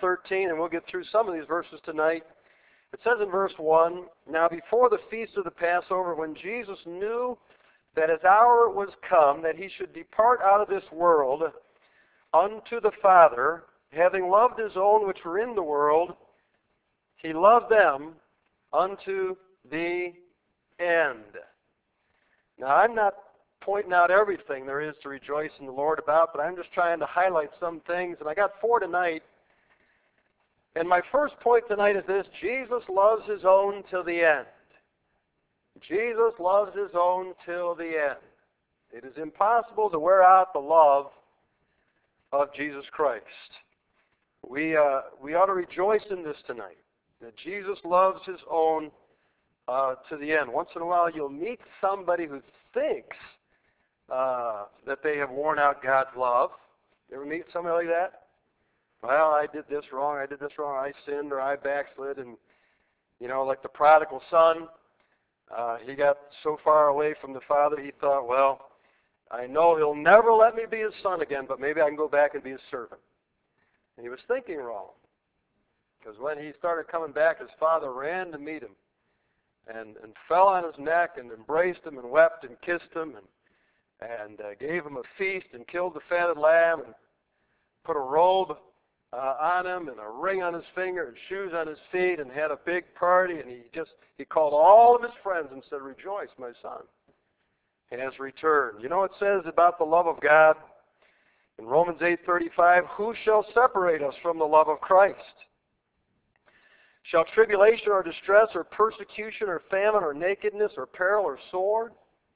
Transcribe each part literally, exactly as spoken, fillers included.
thirteen, and we'll get through some of these verses tonight. It says in verse one, "Now before the feast of the Passover, when Jesus knew that his hour was come, that he should depart out of this world unto the Father, having loved his own which were in the world, he loved them unto the end." Now, I'm not pointing out everything there is to rejoice in the Lord about, but I'm just trying to highlight some things, and I got four tonight. And my first point tonight is this: Jesus loves his own till the end. Jesus loves his own till the end. It is impossible to wear out the love of Jesus Christ. We uh, we ought to rejoice in this tonight, that Jesus loves his own uh, to the end. Once in a while you'll meet somebody who thinks uh, that they have worn out God's love. You ever meet somebody like that? Well, I did this wrong, I did this wrong, I sinned or I backslid, and, you know, like the prodigal son, uh, he got so far away from the father, he thought, well, I know he'll never let me be his son again, but maybe I can go back and be his servant. And he was thinking wrong. Because when he started coming back, his father ran to meet him and, and fell on his neck and embraced him and wept and kissed him and, and uh, gave him a feast and killed the fatted lamb and put a robe uh, on him and a ring on his finger and shoes on his feet and had a big party. And he just, he called all of his friends and said, "Rejoice, my son has returned." You know what it says about the love of God? In Romans eight thirty-five, "Who shall separate us from the love of Christ? Shall tribulation or distress or persecution or famine or nakedness or peril or sword?"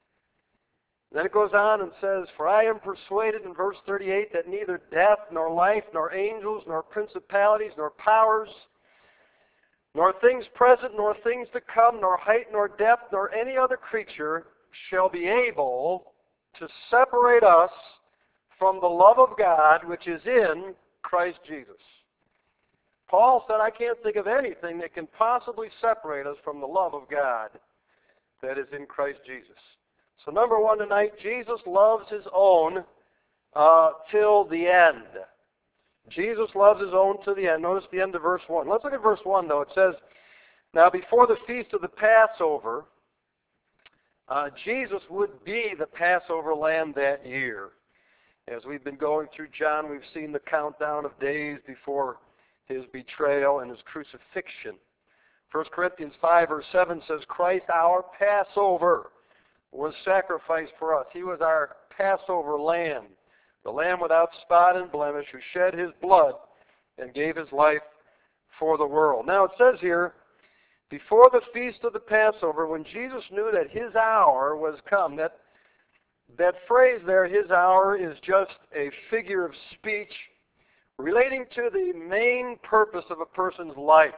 Then it goes on and says, "For I am persuaded," in verse thirty-eight, "that neither death, nor life, nor angels, nor principalities, nor powers, nor things present, nor things to come, nor height, nor depth, nor any other creature shall be able to separate us from the love of God which is in Christ Jesus." Paul said, I can't think of anything that can possibly separate us from the love of God that is in Christ Jesus. So number one tonight, Jesus loves his own uh, till the end. Jesus loves his own till the end. Notice the end of verse one. Let's look at verse one, though. It says, "Now before the feast of the Passover," uh, Jesus would be the Passover lamb that year. As we've been going through John, we've seen the countdown of days before his betrayal and his crucifixion. First Corinthians five, verse seven says, "Christ, our Passover, was sacrificed for us." He was our Passover lamb, the lamb without spot and blemish, who shed his blood and gave his life for the world. Now it says here, before the feast of the Passover, when Jesus knew that his hour was come. That, that phrase there, his hour, is just a figure of speech relating to the main purpose of a person's life.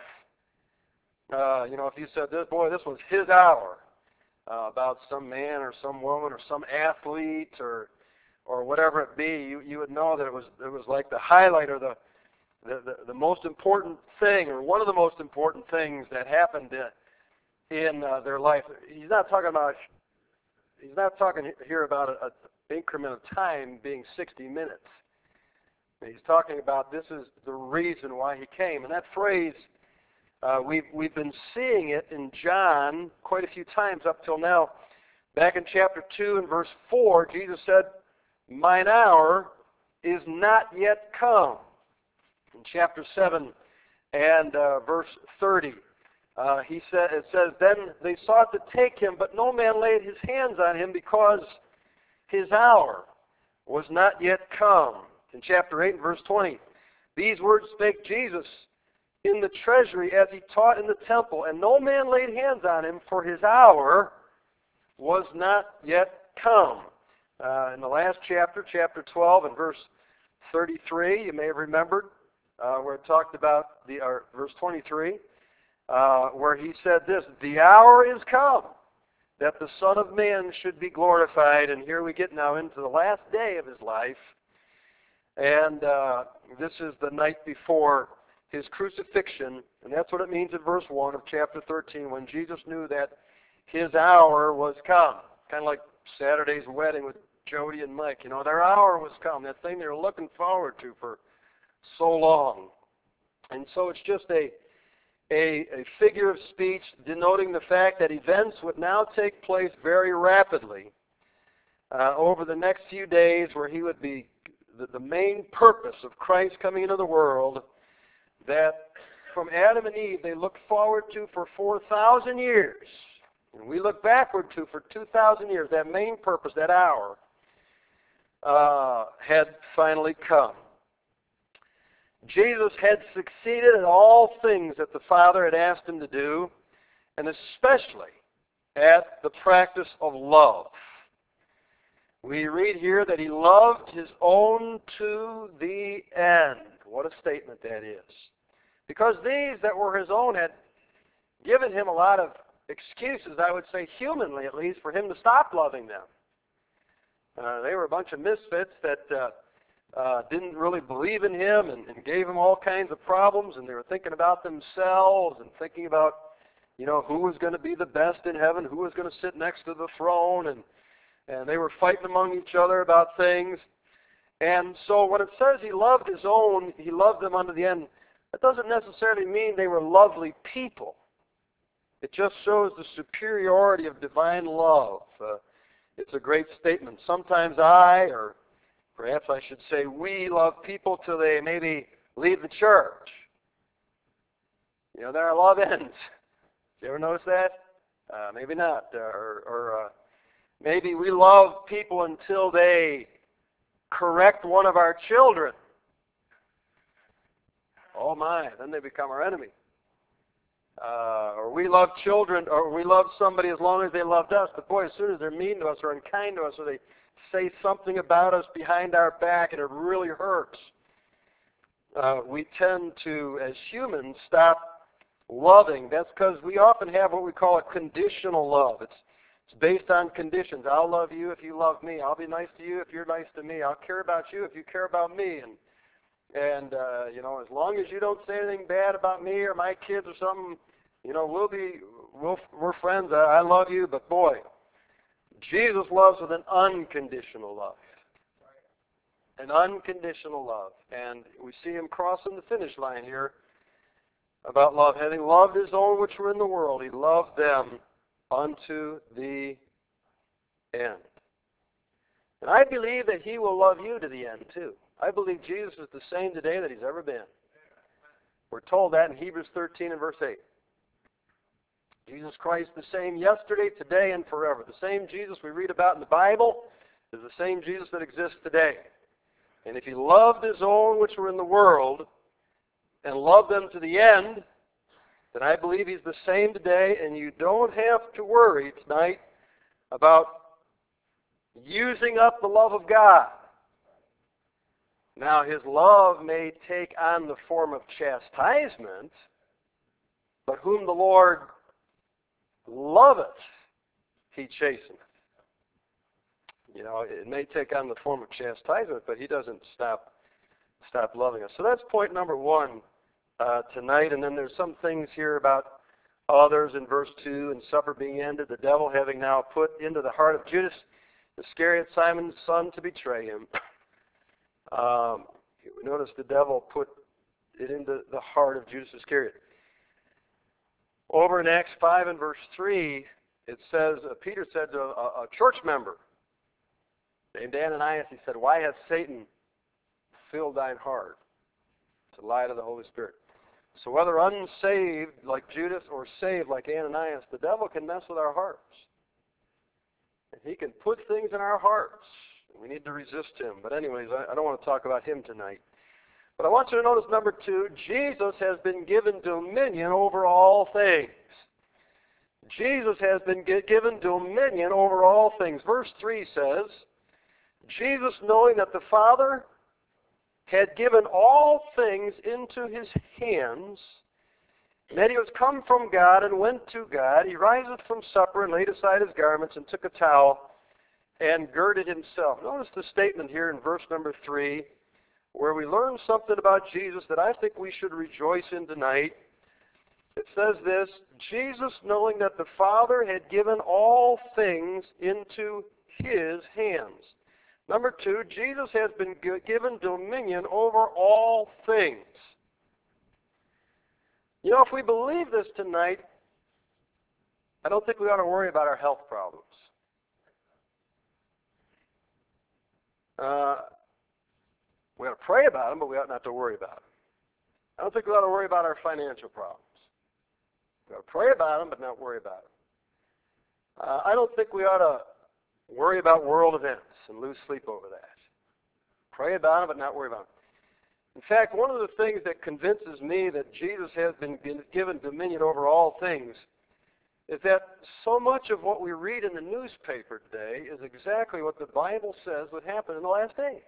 Uh, you know, if you said, this, boy, this was his hour, uh, about some man or some woman or some athlete or or whatever it be, you, you would know that it was it was like the highlight or the the, the, the most important thing, or one of the most important things that happened in, in uh, their life. He's not talking about he's not talking here about an increment of time being sixty minutes. He's talking about this is the reason why he came. And that phrase, uh, we've, we've been seeing it in John quite a few times up till now. Back in chapter two and verse four, Jesus said, "Mine hour is not yet come." In chapter seven and uh, verse thirty, uh, he said, it says, "Then they sought to take him, but no man laid his hands on him, because his hour was not yet come." In chapter eight and verse twenty, "These words spake Jesus in the treasury as he taught in the temple, and no man laid hands on him, for his hour was not yet come." Uh, in the last chapter, chapter twelve and verse thirty-three, you may have remembered, uh, where it talked about, the or verse twenty-three, uh, where he said this, "The hour is come that the Son of Man should be glorified." And here we get now into the last day of his life. And uh, this is the night before his crucifixion. And that's what it means in verse one of chapter thirteen, when Jesus knew that his hour was come. Kind of like Saturday's wedding with Jody and Mike. You know, their hour was come. That thing they were looking forward to for so long. And so it's just a, a, a figure of speech denoting the fact that events would now take place very rapidly uh, over the next few days, where he would be the, the main purpose of Christ coming into the world, that from Adam and Eve they looked forward to for four thousand years. And we look backward to for two thousand years. That main purpose, that hour, uh, had finally come. Jesus had succeeded in all things that the Father had asked him to do, and especially at the practice of love. We read here that he loved his own to the end. What a statement that is. Because these that were his own had given him a lot of excuses, I would say humanly at least, for him to stop loving them. Uh, they were a bunch of misfits that uh, uh, didn't really believe in him and, and gave him all kinds of problems, and they were thinking about themselves and thinking about, you know, who was going to be the best in heaven, who was going to sit next to the throne, and, and they were fighting among each other about things. And so when it says he loved his own, he loved them unto the end, that doesn't necessarily mean they were lovely people. It just shows the superiority of divine love. Uh, it's a great statement. Sometimes I, or perhaps I should say we, love people till they maybe leave the church. You know, their love ends. You ever notice that? Uh, maybe not. Uh, or or uh, maybe we love people until they correct one of our children. Oh my, then they become our enemy. Uh, or we love children, or we love somebody as long as they loved us. But boy, as soon as they're mean to us or unkind to us, or they say something about us behind our back and it really hurts, uh, we tend to, as humans, stop loving. That's because we often have what we call a conditional love. It's, it's based on conditions. I'll love you if you love me. I'll be nice to you if you're nice to me. I'll care about you if you care about me. And And, uh, you know, as long as you don't say anything bad about me or my kids or something, you know, we'll be, we'll, we're friends. I, I love you. But, boy, Jesus loves with an unconditional love. An unconditional love. And we see him crossing the finish line here about love. Having loved his own which were in the world, he loved them unto the end. And I believe that he will love you to the end, too. I believe Jesus is the same today that he's ever been. We're told that in Hebrews thirteen and verse eight. Jesus Christ the same yesterday, today, and forever. The same Jesus we read about in the Bible is the same Jesus that exists today. And if he loved his own which were in the world and loved them to the end, then I believe he's the same today, and you don't have to worry tonight about using up the love of God. Now, his love may take on the form of chastisement, but whom the Lord loveth, he chasteneth. You know, it may take on the form of chastisement, but he doesn't stop stop loving us. So that's point number one uh, tonight. And then there's some things here about others in verse two, and supper being ended, the devil having now put into the heart of Judas Iscariot, Simon's son, to betray him. Um, notice the devil put it into the heart of Judas Iscariot. Over in Acts five and verse three, it says, uh, Peter said to a, a church member named Ananias, he said, "Why hath Satan filled thine heart to lie to the Holy Spirit?" So whether unsaved like Judas or saved like Ananias, the devil can mess with our hearts. And he can put things in our hearts. We need to resist him. But anyways, I, I don't want to talk about him tonight. But I want you to notice number two, Jesus has been given dominion over all things. Jesus has been given dominion over all things. Verse three says, Jesus, knowing that the Father had given all things into his hands, and that he was come from God and went to God, he riseth from supper and laid aside his garments and took a towel and girded himself. Notice the statement here in verse number three, where we learn something about Jesus that I think we should rejoice in tonight. It says this, Jesus, knowing that the Father had given all things into his hands. Number two, Jesus has been given dominion over all things. You know, if we believe this tonight, I don't think we ought to worry about our health problems. Uh, we ought to pray about them, but we ought not to worry about them. I don't think we ought to worry about our financial problems. We ought to pray about them, but not worry about them. Uh, I don't think we ought to worry about world events and lose sleep over that. Pray about them, but not worry about them. In fact, one of the things that convinces me that Jesus has been given dominion over all things is that so much of what we read in the newspaper today is exactly what the Bible says would happen in the last days.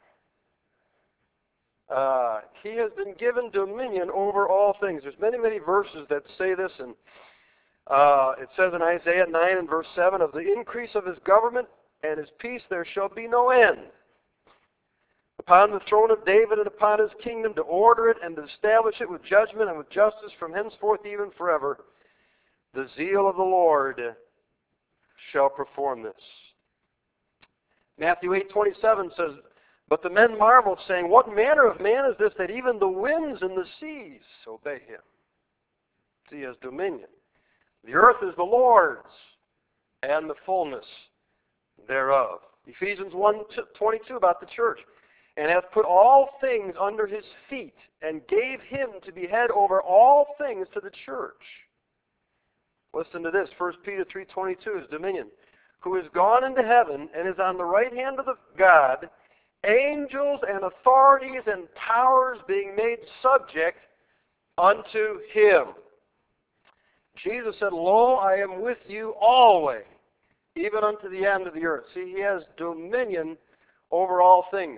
Uh, he has been given dominion over all things. There's many, many verses that say this, and uh, it says in Isaiah nine and verse seven, of the increase of his government and his peace there shall be no end. Upon the throne of David and upon his kingdom, to order it and to establish it with judgment and with justice from henceforth even forever. The zeal of the Lord shall perform this. Matthew eight twenty-seven says, but the men marveled, saying, what manner of man is this, that even the winds and the seas obey him? He has dominion. The earth is the Lord's, and the fullness thereof. Ephesians one twenty-two about the church. And hath put all things under his feet, and gave him to be head over all things to the church. Listen to this, First Peter three twenty-two is dominion. Who is gone into heaven, and is on the right hand of the God, angels and authorities and powers being made subject unto him. Jesus said, lo, I am with you always, even unto the end of the earth. See, he has dominion over all things.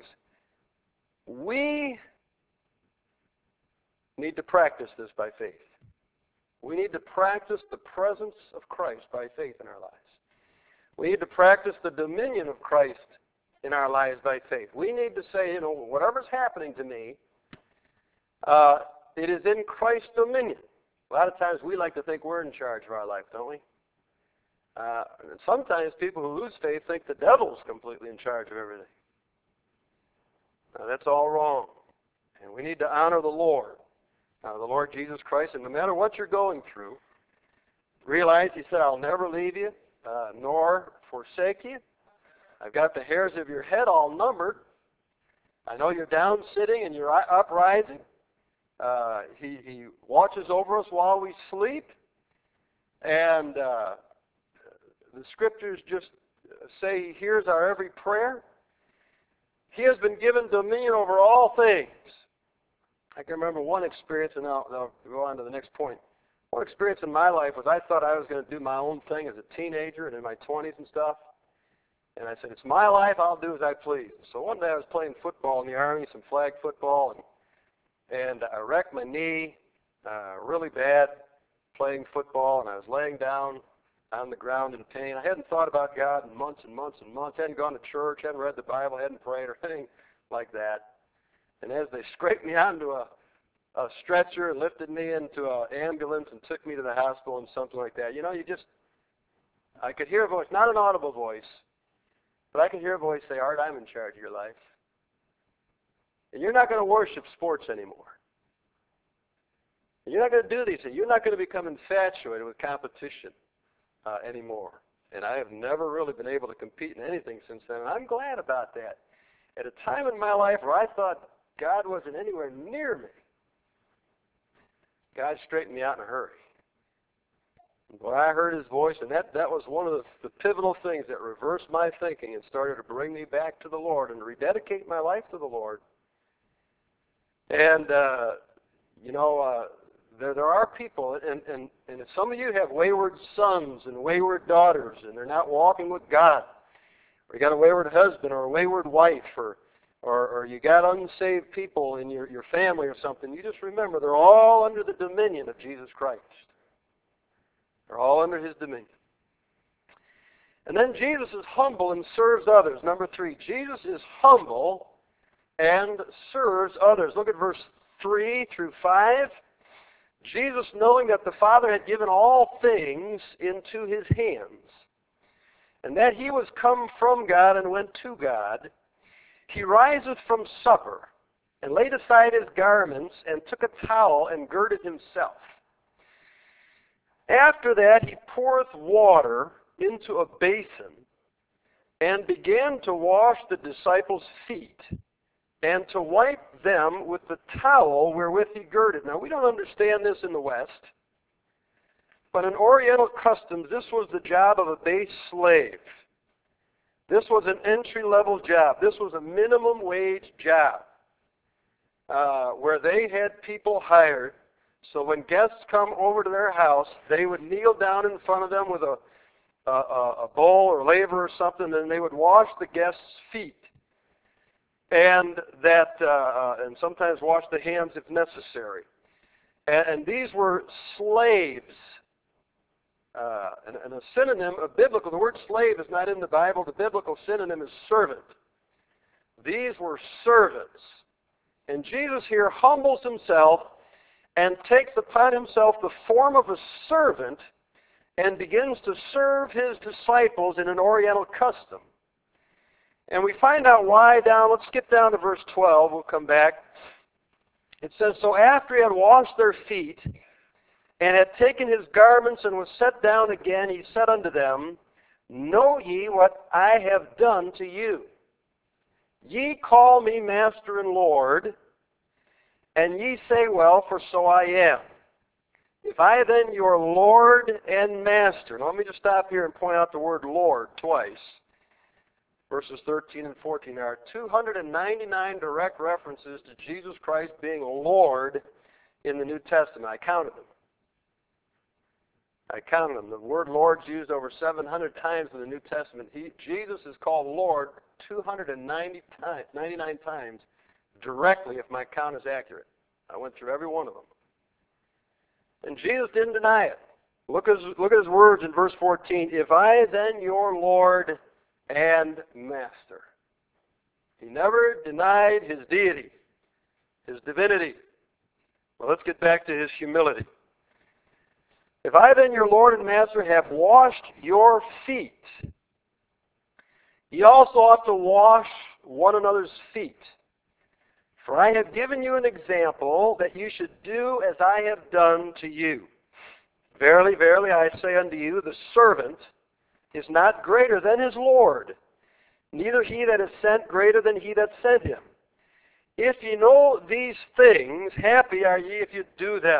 We need to practice this by faith. We need to practice the presence of Christ by faith in our lives. We need to practice the dominion of Christ in our lives by faith. We need to say, you know, whatever's happening to me, uh, it is in Christ's dominion. A lot of times we like to think we're in charge of our life, don't we? Uh, and sometimes people who lose faith think the devil's completely in charge of everything. Now, that's all wrong. And we need to honor the Lord, uh, the Lord Jesus Christ. And no matter what you're going through, realize he said, I'll never leave you, uh, nor forsake you. I've got the hairs of your head all numbered. I know you're down sitting and you're up rising. Uh, he, he watches over us while we sleep. And uh, the scriptures just say he hears our every prayer. He has been given dominion over all things. I can remember one experience, and I'll, I'll go on to the next point. One experience in my life was I thought I was going to do my own thing as a teenager and in my twenties and stuff. And I said, it's my life, I'll do as I please. So one day I was playing football in the Army, some flag football, and, and I wrecked my knee uh, really bad playing football, and I was laying down on the ground in pain. I hadn't thought about God in months and months and months. I hadn't gone to church, hadn't read the Bible, hadn't prayed or anything like that. And as they scraped me onto a, a stretcher and lifted me into an ambulance and took me to the hospital and something like that, you know, you just, I could hear a voice, not an audible voice, but I could hear a voice say, Art, I'm in charge of your life. And you're not going to worship sports anymore. And you're not going to do these things. You're not going to become infatuated with competition uh, anymore. And I have never really been able to compete in anything since then. And I'm glad about that. At a time in my life where I thought God wasn't anywhere near me, God straightened me out in a hurry. When I heard his voice, and that, that was one of the, the pivotal things that reversed my thinking and started to bring me back to the Lord and rededicate my life to the Lord. And, uh, you know, uh, there, there are people, and, and, and some of you have wayward sons and wayward daughters, and they're not walking with God. Or you got a wayward husband or a wayward wife, or, or, or you got unsaved people in your, your family or something. You just remember, they're all under the dominion of Jesus Christ. They're all under his dominion. And then Jesus is humble and serves others. Number three, Jesus is humble and serves others. Look at verse three through five. Jesus, knowing that the Father had given all things into his hands, and that he was come from God and went to God, he riseth from supper, and laid aside his garments, and took a towel, and girded himself. After that he poureth water into a basin, and began to wash the disciples' feet, and to wipe them with the towel wherewith he girded. Now, we don't understand this in the West, but in Oriental customs, this was the job of a base slave. This was an entry-level job. This was a minimum wage job, uh, where they had people hired. So when guests come over to their house, they would kneel down in front of them with a, a, a bowl or laver or something, and they would wash the guests' feet. And that, uh, and sometimes wash the hands if necessary. And, and these were slaves. Uh, and, and a synonym of biblical, the word slave is not in the Bible. The biblical synonym is servant. These were servants. And Jesus here humbles himself and takes upon himself the form of a servant and begins to serve his disciples in an Oriental custom. And we find out why down, let's skip down to verse twelve, we'll come back. It says, so after he had washed their feet, and had taken his garments and was set down again, he said unto them, know ye what I have done to you? Ye call me Master and Lord, and ye say, well, for so I am. If I then your Lord and Master, now let me just stop here and point out the word Lord twice. Verses thirteen and fourteen, there are two hundred ninety-nine direct references to Jesus Christ being Lord in the New Testament. I counted them. I counted them. The word Lord is used over seven hundred times in the New Testament. He, Jesus is called Lord two hundred ninety-nine times directly, if my count is accurate. I went through every one of them. And Jesus didn't deny it. Look at his, look at his words in verse fourteen. If I then your Lord and Master. He never denied his deity, his divinity. Well, let's get back to his humility. If I then your Lord and Master have washed your feet, ye also ought to wash one another's feet. For I have given you an example that you should do as I have done to you. Verily, verily, I say unto you, the servant is not greater than his Lord, neither he that is sent greater than he that sent him. If ye know these things, happy are ye if you do them.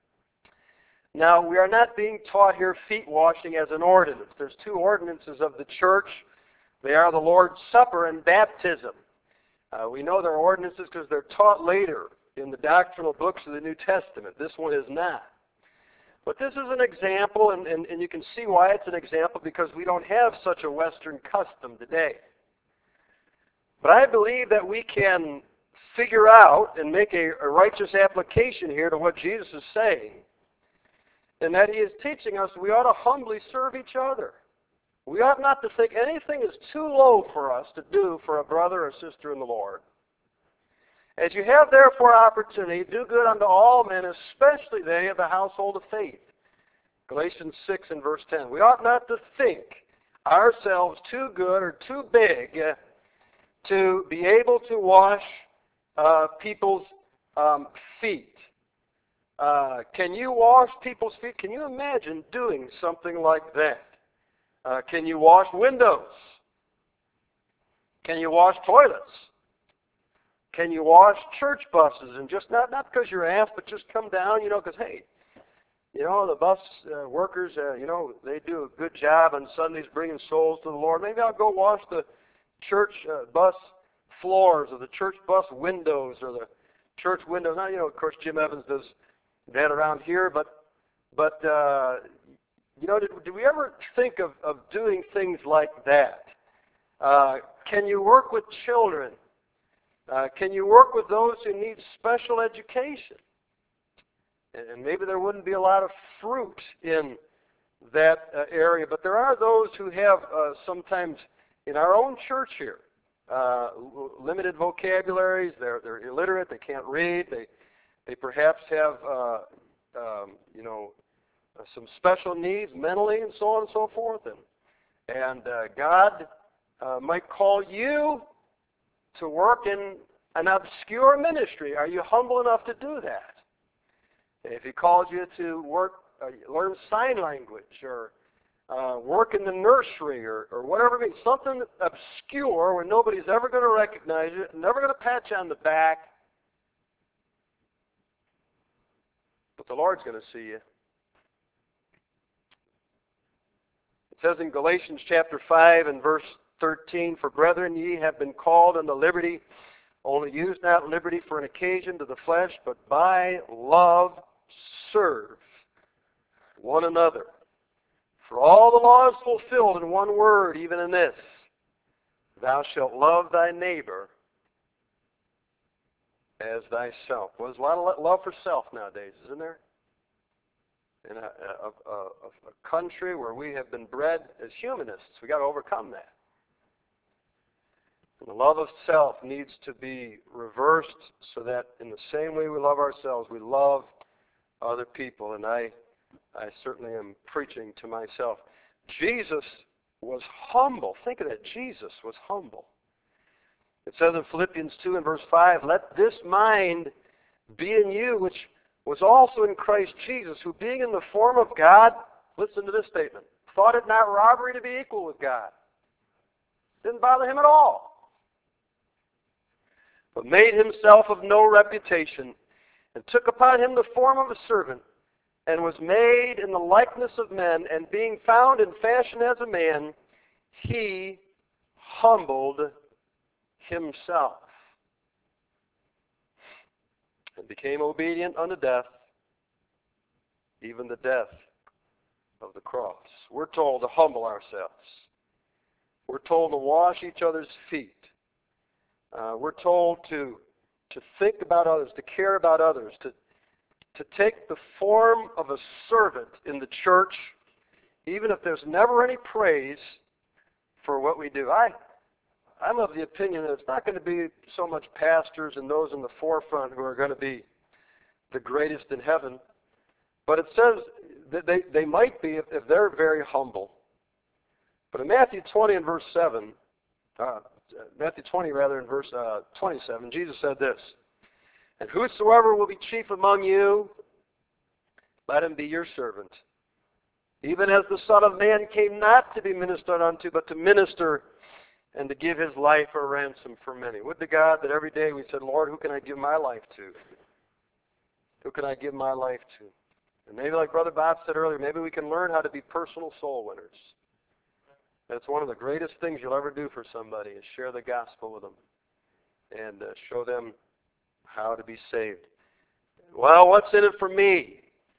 Now, we are not being taught here feet washing as an ordinance. There's two ordinances of the church. They are the Lord's Supper and baptism. Uh, we know they're ordinances because they're taught later in the doctrinal books of the New Testament. This one is not. But this is an example, and, and, and you can see why it's an example, because we don't have such a Western custom today. But I believe that we can figure out and make a, a righteous application here to what Jesus is saying, and that he is teaching us we ought to humbly serve each other. We ought not to think anything is too low for us to do for a brother or sister in the Lord. As you have therefore opportunity, do good unto all men, especially they of the household of faith. Galatians six and verse ten. We ought not to think ourselves too good or too big uh, to be able to wash uh, people's um, feet. Uh, can you wash people's feet? Can you imagine doing something like that? Uh, can you wash windows? Can you wash toilets? Can you wash church buses? And just not, not because you're asked, but just come down, you know, because, hey, you know, the bus uh, workers, uh, you know, they do a good job on Sundays bringing souls to the Lord. Maybe I'll go wash the church uh, bus floors or the church bus windows or the church windows. Now, you know, of course, Jim Evans does that around here, but, but uh, you know, did, did we ever think of, of doing things like that? Uh, can you work with children? Uh, can you work with those who need special education? And maybe there wouldn't be a lot of fruit in that uh, area, but there are those who have uh, sometimes in our own church here uh, limited vocabularies. They're they're illiterate. They can't read. They they perhaps have uh, um, you know uh, some special needs mentally and so on and so forth. And and uh, God uh, might call you to work in an obscure ministry, are you humble enough to do that? If he called you to work, uh, learn sign language, or uh, work in the nursery, or, or whatever it means, something obscure where nobody's ever going to recognize you, never going to pat you on the back, but the Lord's going to see you. It says in Galatians chapter five and verse thirteen, "For brethren, ye have been called unto liberty, only use not liberty for an occasion to the flesh, but by love serve one another. For all the law is fulfilled in one word, even in this, thou shalt love thy neighbor as thyself." Well, there's a lot of love for self nowadays, isn't there? In a, a, a, a country where we have been bred as humanists, we've got to overcome that. And the love of self needs to be reversed so that in the same way we love ourselves, we love other people. And I, I certainly am preaching to myself. Jesus was humble. Think of that. Jesus was humble. It says in Philippians two and verse five, "Let this mind be in you, which was also in Christ Jesus, who being in the form of God," listen to this statement, "thought it not robbery to be equal with God." Didn't bother him at all. "But made himself of no reputation, and took upon him the form of a servant, and was made in the likeness of men, and being found in fashion as a man, he humbled himself, and became obedient unto death, even the death of the cross." We're told to humble ourselves. We're told to wash each other's feet. Uh, we're told to, to think about others, to care about others, to, to take the form of a servant in the church, even if there's never any praise for what we do. I, I'm of the opinion that it's not going to be so much pastors and those in the forefront who are going to be the greatest in heaven, but it says that they, they might be if, if they're very humble. But in Matthew twenty and verse seven, uh, Matthew twenty rather in verse uh, twenty-seven, Jesus said this, "And whosoever will be chief among you, let him be your servant. Even as the Son of Man came not to be ministered unto, but to minister and to give his life a ransom for many." Would to God that every day we said, "Lord, who can I give my life to? Who can I give my life to?" And maybe like Brother Bob said earlier, maybe we can learn how to be personal soul winners. That's one of the greatest things you'll ever do for somebody, is share the gospel with them and uh, show them how to be saved. Well, what's in it for me?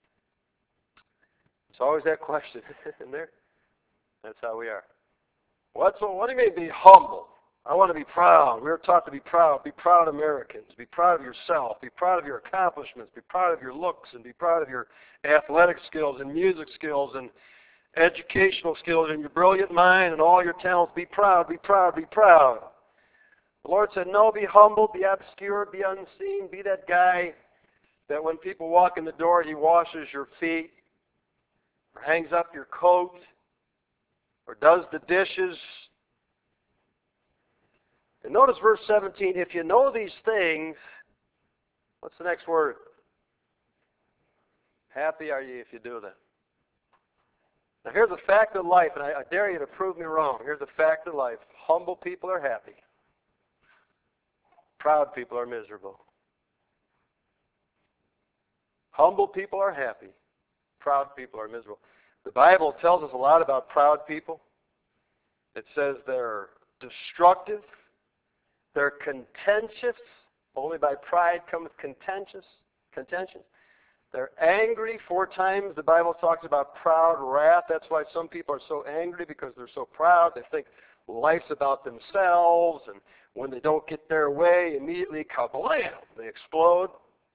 It's always that question, isn't there? That's how we are. What's, what do you mean be humble? I want to be proud. We were taught to be proud. Be proud Americans. Be proud of yourself. Be proud of your accomplishments. Be proud of your looks, and be proud of your athletic skills and music skills and educational skills and your brilliant mind and all your talents. Be proud, be proud, be proud. The Lord said, no, be humble, be obscure, be unseen. Be that guy that when people walk in the door, he washes your feet, or hangs up your coat, or does the dishes. And notice verse seventeen, "If you know these things," what's the next word? "Happy are ye if you do them." Now here's a fact of life, and I, I dare you to prove me wrong. Here's a fact of life. Humble people are happy. Proud people are miserable. Humble people are happy. Proud people are miserable. The Bible tells us a lot about proud people. It says they're destructive. They're contentious. Only by pride cometh contentious. Contention. They're angry. Four times the Bible talks about proud wrath. That's why some people are so angry, because they're so proud. They think life's about themselves, and when they don't get their way, immediately kablam, they explode.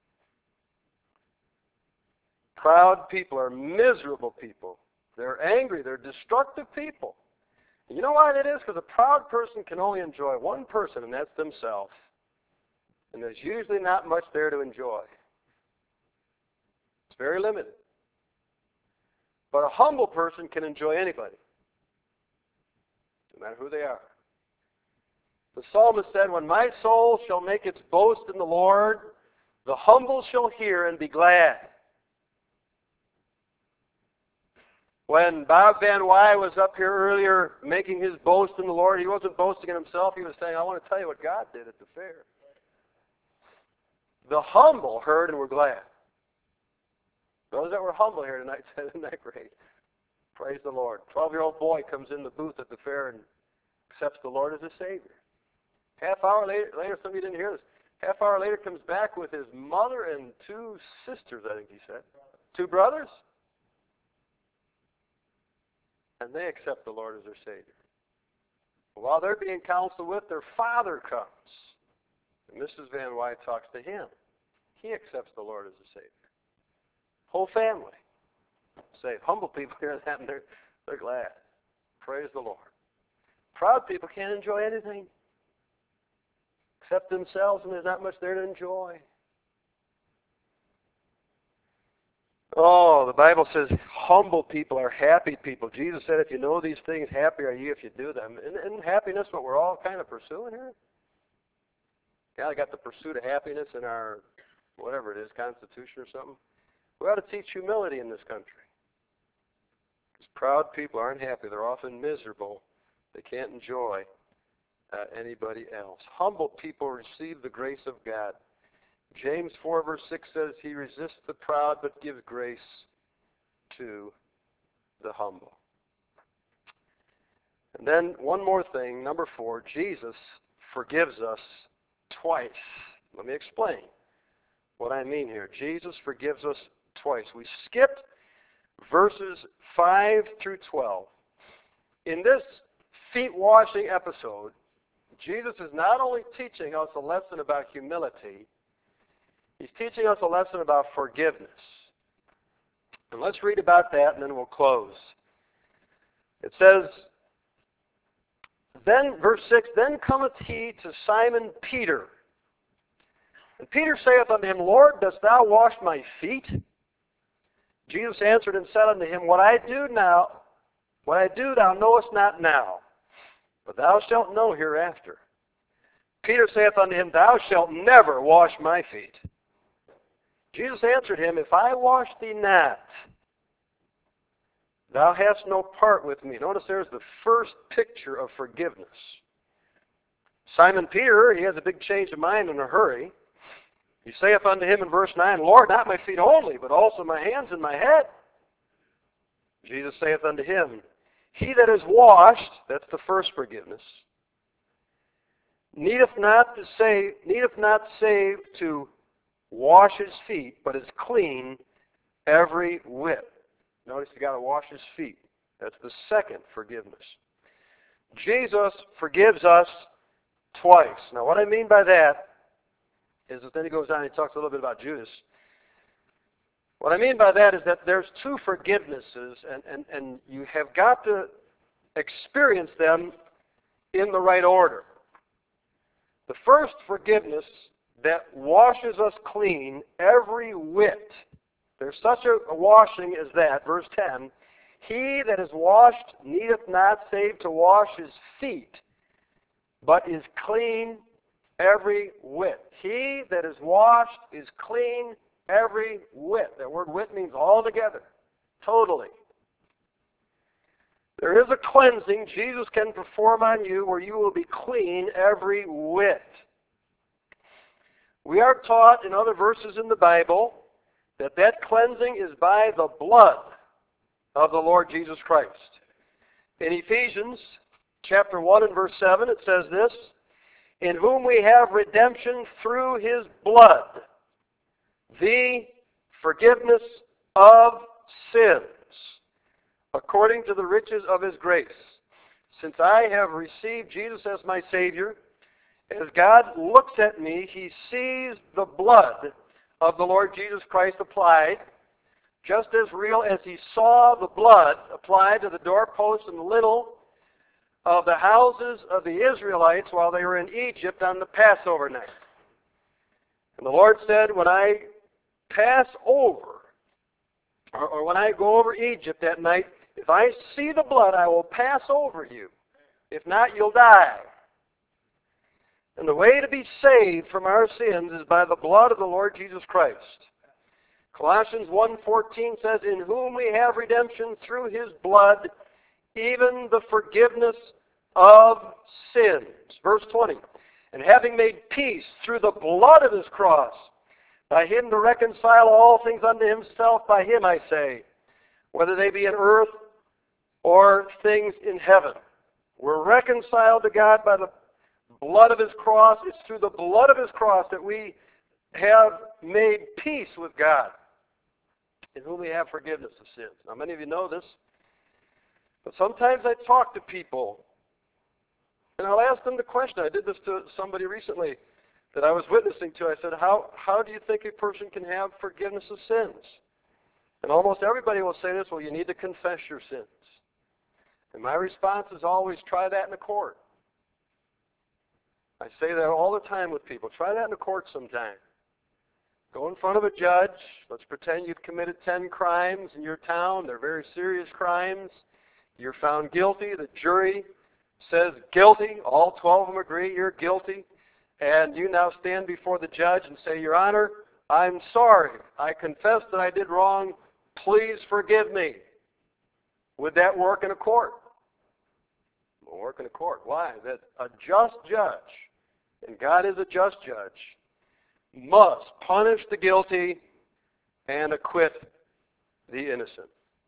Proud people are miserable people. They're angry. They're destructive people. And you know why that is? Because a proud person can only enjoy one person, and that's themselves. And there's usually not much there to enjoy. It's very limited. But a humble person can enjoy anybody, no matter who they are. The psalmist said, when my soul shall make its boast in the Lord, the humble shall hear and be glad. When Bob Van Wy was up here earlier making his boast in the Lord, he wasn't boasting in himself. He was saying, I want to tell you what God did at the fair. The humble heard and were glad. Those that were humble here tonight said, isn't that great? Praise the Lord. twelve-year-old boy comes in the booth at the fair and accepts the Lord as his Savior. Half hour later, later, some of you didn't hear this, half hour later comes back with his mother and two sisters, I think he said. Two brothers? And they accept the Lord as their Savior. While they're being counseled with, their father comes. And Missus Van Wy talks to him. He accepts the Lord as a Savior. Whole family saved. Humble people hear that and they're, they're glad. Praise the Lord. Proud people can't enjoy anything except themselves, and there's not much there to enjoy. Oh, the Bible says humble people are happy people. Jesus said, if you know these things, happy are you if you do them. Isn't, isn't happiness what we're all kind of pursuing here? Yeah, I got the pursuit of happiness in our, whatever it is, Constitution or something. We ought to teach humility in this country. Because proud people aren't happy. They're often miserable. They can't enjoy uh, anybody else. Humble people receive the grace of God. James four verse six says, he resists the proud but gives grace to the humble. And then one more thing, number four, Jesus forgives us twice. Let me explain what I mean here. Jesus forgives us twice. We skipped verses five through twelve. In this feet washing episode, Jesus is not only teaching us a lesson about humility, he's teaching us a lesson about forgiveness. And let's read about that and then we'll close. It says, then, verse six, then cometh he to Simon Peter. And Peter saith unto him, Lord, dost thou wash my feet? Jesus answered and said unto him, What I do now, what I do thou knowest not now, but thou shalt know hereafter. Peter saith unto him, Thou shalt never wash my feet. Jesus answered him, If I wash thee not, thou hast no part with me. Notice there's the first picture of forgiveness. Simon Peter, he has a big change of mind in a hurry. He saith unto him in verse nine, Lord, not my feet only, but also my hands and my head. Jesus saith unto him, He that is washed, that's the first forgiveness, needeth not to save, needeth not save to wash his feet, but is clean every whit. Notice you got to wash his feet. That's the second forgiveness. Jesus forgives us twice. Now, what I mean by that is that then he goes on and he talks a little bit about Judas. What I mean by that is that there's two forgivenesses, and, and, and you have got to experience them in the right order. The first forgiveness that washes us clean every whit. There's such a washing as that. Verse ten, He that is washed needeth not save to wash his feet, but is clean every whit. He that is washed is clean every whit. That word whit means altogether, totally. There is a cleansing Jesus can perform on you where you will be clean every whit. We are taught in other verses in the Bible that that cleansing is by the blood of the Lord Jesus Christ. In Ephesians chapter one and verse seven, it says this, In whom we have redemption through his blood, the forgiveness of sins, according to the riches of his grace. Since I have received Jesus as my Savior, as God looks at me, he sees the blood of the Lord Jesus Christ applied, just as real as he saw the blood applied to the doorposts and the lintel of the houses of the Israelites while they were in Egypt on the Passover night. And the Lord said, when I pass over, or, or when I go over Egypt that night, if I see the blood, I will pass over you. If not, you'll die. And the way to be saved from our sins is by the blood of the Lord Jesus Christ. Colossians one fourteen says, in whom we have redemption through his blood, even the forgiveness of sins. Verse twenty, and having made peace through the blood of his cross, by him to reconcile all things unto himself, by him I say, whether they be in earth or things in heaven. We're reconciled to God by the blood of his cross. It's through the blood of his cross that we have made peace with God, in whom we have forgiveness of sins. Now, many of you know this, but sometimes I talk to people, and I'll ask them the question. I did this to somebody recently that I was witnessing to. I said, how, how do you think a person can have forgiveness of sins? And almost everybody will say this, well, you need to confess your sins. And my response is always, try that in the court. I say that all the time with people. Try that in the court sometime. Go in front of a judge. Let's pretend you've committed ten crimes in your town. They're very serious crimes. You're found guilty. The jury says guilty. All twelve of them agree you're guilty. And you now stand before the judge and say, Your Honor, I'm sorry. I confess that I did wrong. Please forgive me. Would that work in a court? It won't work in a court. Why? That a just judge, and God is a just judge, must punish the guilty and acquit the innocent.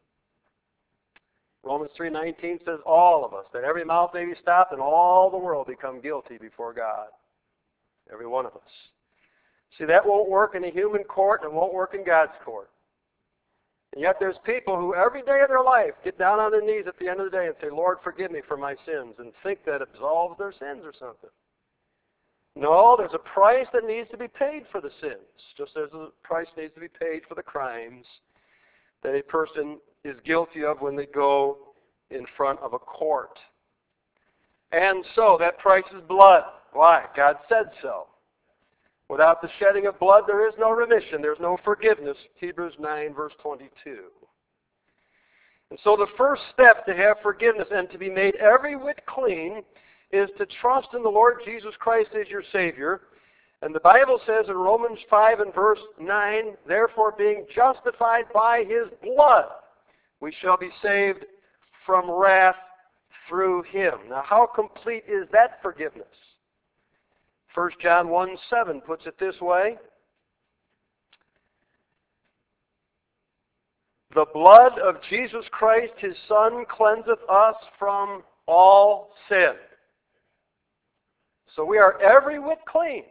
Romans three nineteen says, all of us, that every mouth may be stopped and all the world become guilty before God. Every one of us. See, that won't work in a human court and it won't work in God's court. And yet there's people who every day of their life get down on their knees at the end of the day and say, Lord, forgive me for my sins, and think that absolves their sins or something. No, there's a price that needs to be paid for the sins, just as a price needs to be paid for the crimes that a person is guilty of when they go in front of a court. And so that price is blood. Why? God said so. Without the shedding of blood, there is no remission. There's no forgiveness. Hebrews nine, verse twenty-two. And so the first step to have forgiveness and to be made every whit clean is to trust in the Lord Jesus Christ as your Savior. And the Bible says in Romans five and verse nine, therefore being justified by his blood, we shall be saved from wrath through him. Now, how complete is that forgiveness? First John one seven puts it this way. The blood of Jesus Christ, his Son, cleanseth us from all sin. So we are every whit clean.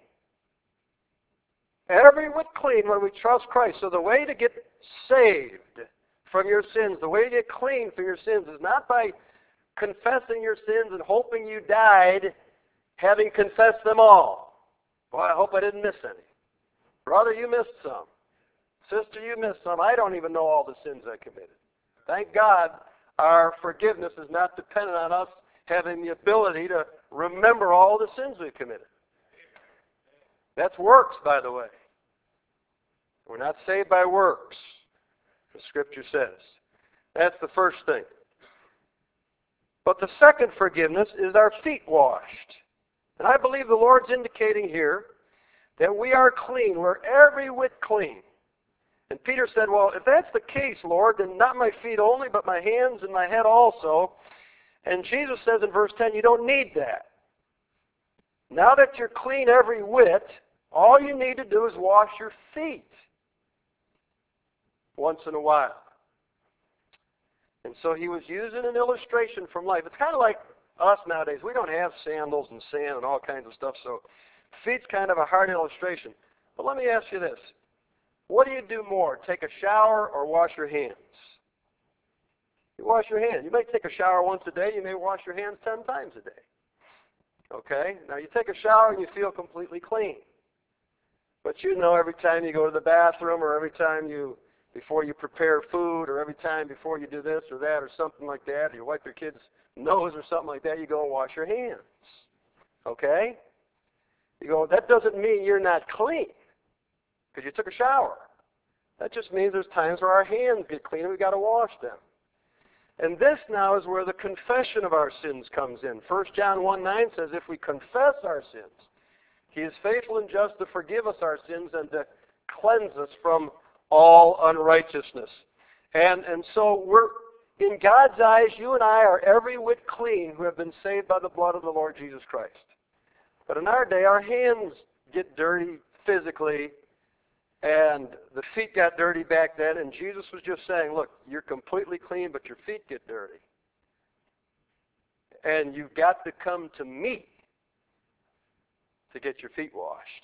Every whit clean when we trust Christ. So the way to get saved from your sins, the way to get clean from your sins is not by confessing your sins and hoping you died having confessed them all. Boy, I hope I didn't miss any. Brother, you missed some. Sister, you missed some. I don't even know all the sins I committed. Thank God our forgiveness is not dependent on us having the ability to remember all the sins we've committed. That's works, by the way. We're not saved by works, the Scripture says. That's the first thing. But the second forgiveness is our feet washed. And I believe the Lord's indicating here that we are clean. We're every whit clean. And Peter said, well, if that's the case, Lord, then not my feet only, but my hands and my head also. And Jesus says in verse ten, you don't need that. Now that you're clean every whit, all you need to do is wash your feet once in a while. And so he was using an illustration from life. It's kind of like us nowadays. We don't have sandals and sand and all kinds of stuff, so feet's kind of a hard illustration. But let me ask you this. What do you do more, take a shower or wash your hands? You wash your hands. You may take a shower once a day. You may wash your hands ten times a day. Okay? Now, you take a shower and you feel completely clean. But you know every time you go to the bathroom or every time you, before you prepare food or every time before you do this or that or something like that, or you wipe your kid's nose or something like that, you go and wash your hands. Okay? You go, that doesn't mean you're not clean because you took a shower. That just means there's times where our hands get clean and we've got to wash them. And this now is where the confession of our sins comes in. First John one nine says, if we confess our sins, He is faithful and just to forgive us our sins and to cleanse us from all unrighteousness. And, and so we're, in God's eyes, you and I are every whit clean who have been saved by the blood of the Lord Jesus Christ. But in our day, our hands get dirty physically, and the feet got dirty back then, and Jesus was just saying, look, you're completely clean, but your feet get dirty. And you've got to come to me to get your feet washed.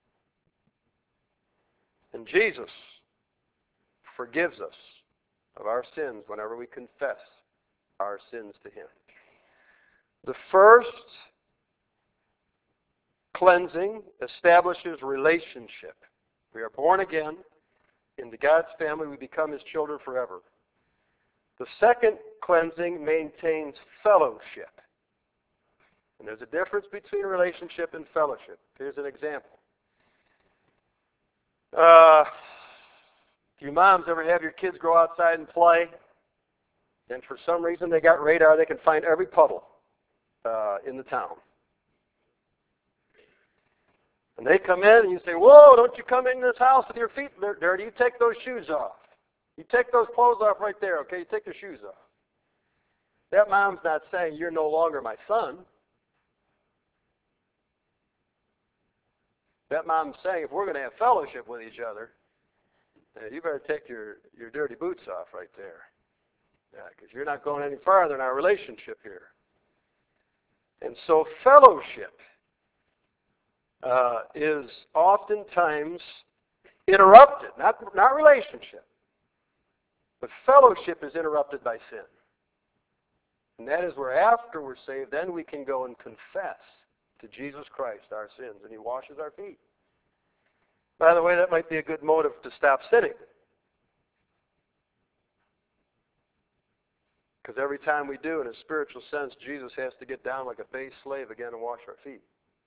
And Jesus forgives us of our sins whenever we confess our sins to Him. The first cleansing establishes relationship. We are born again into God's family. We become His children forever. The second cleansing maintains fellowship. And there's a difference between relationship and fellowship. Here's an example. Uh, do you moms ever have your kids go outside and play? And for some reason they got radar, they can find every puddle uh, in the town. And they come in and you say, whoa, don't you come in this house with your feet dirty. You take those shoes off. You take those clothes off right there, okay? You take your shoes off. That mom's not saying you're no longer my son. That mom's saying if we're going to have fellowship with each other, uh, you better take your, your dirty boots off right there. Yeah, because you're not going any farther in our relationship here. And so fellowship uh, is oftentimes interrupted, not, not relationship, but fellowship is interrupted by sin. And that is where after we're saved, then we can go and confess to Jesus Christ our sins, and He washes our feet. By the way, that might be a good motive to stop sinning. Because every time we do, in a spiritual sense, Jesus has to get down like a base slave again and wash our feet.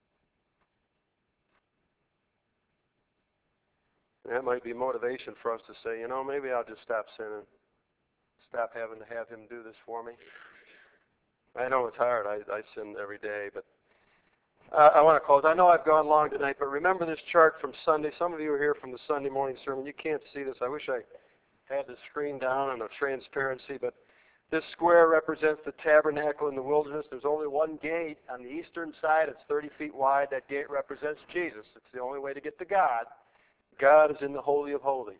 And that might be motivation for us to say, you know, maybe I'll just stop sinning. Stop having to have Him do this for me. I know it's hard. I, I sin every day, but uh, I want to close. I know I've gone long tonight, but remember this chart from Sunday. Some of you are here from the Sunday morning sermon. You can't see this. I wish I had the screen down and a transparency, but this square represents the tabernacle in the wilderness. There's only one gate on the eastern side. It's thirty feet wide. That gate represents Jesus. It's the only way to get to God. God is in the Holy of Holies.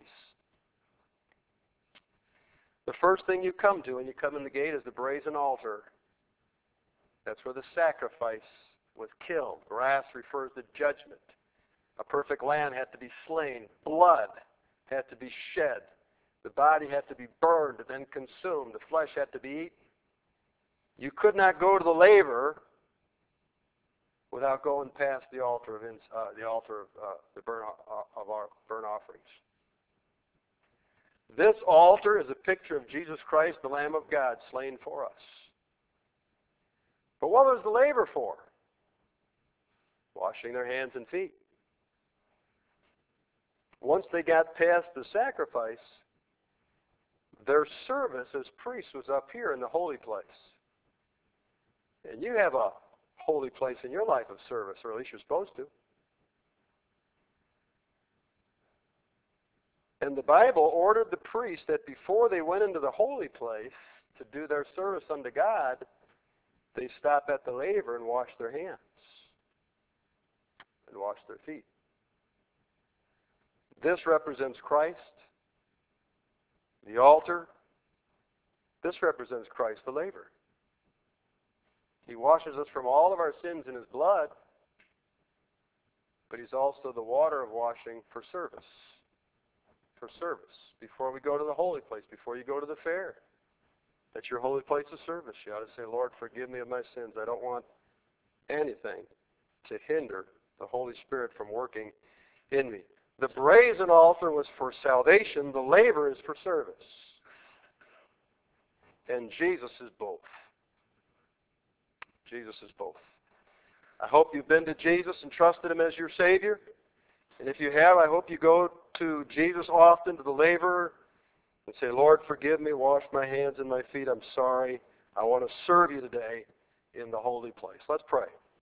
The first thing you come to when you come in the gate is the brazen altar. That's where the sacrifice was killed. Brass refers to judgment. A perfect lamb had to be slain. Blood had to be shed. The body had to be burned and then consumed. The flesh had to be eaten. You could not go to the laver without going past the altar of uh, the altar of uh, the burn uh, of our burnt offerings. This altar is a picture of Jesus Christ, the Lamb of God, slain for us. But what was the laver for? Washing their hands and feet. Once they got past the sacrifice, their service as priests was up here in the holy place. And you have a holy place in your life of service, or at least you're supposed to. And the Bible ordered the priests that before they went into the holy place to do their service unto God, they stop at the laver and wash their hands and wash their feet. This represents Christ, the altar. This represents Christ, the laver. He washes us from all of our sins in His blood, but He's also the water of washing for service. For service. Before we go to the holy place, before you go to the fair, that's your holy place of service. You ought to say, Lord, forgive me of my sins. I don't want anything to hinder the Holy Spirit from working in me. The brazen altar was for salvation. The laver is for service. And Jesus is both. Jesus is both. I hope you've been to Jesus and trusted Him as your Savior. And if you have, I hope you go to Jesus often, to the laver, and say, Lord, forgive me, wash my hands and my feet. I'm sorry. I want to serve you today in the holy place. Let's pray.